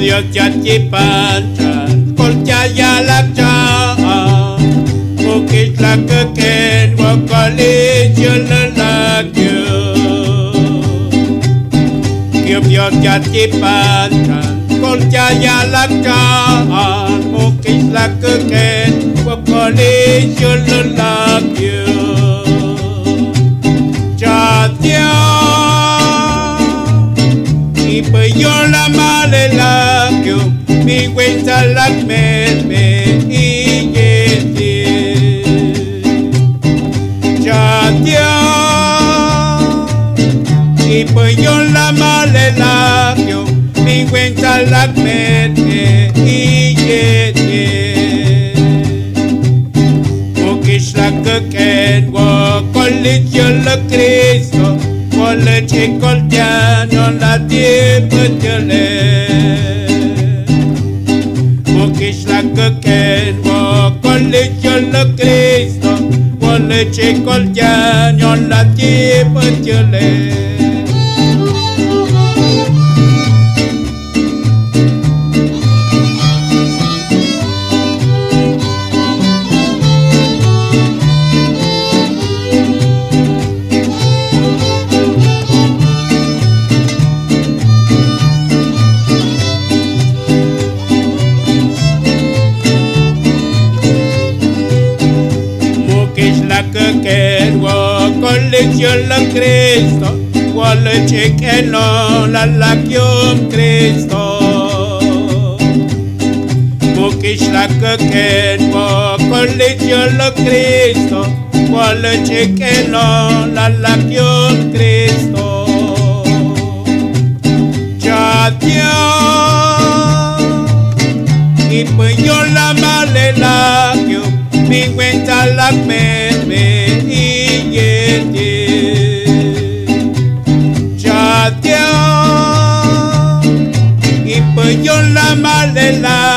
Dios ya te pancha, colcha ya la cha, porque la que ken wakali jala la Dios ya te pancha, colcha ya la cha, porque la que ken wakali jala la cha y pues yo la male la mi cuenta la me y ya y pues yo la male la mi cuenta la me y porque es la que con yo la Cristo le chico el piano la tiempo porque es la que con le Cristo le chico el piano la tiempo que con la Cristo, con leche que no la Cristo. Porque es la que con leche la Cristo, con leche que no la Cristo. Ya y pues yo la male la mi cuenta la me y ya y pues yo la male la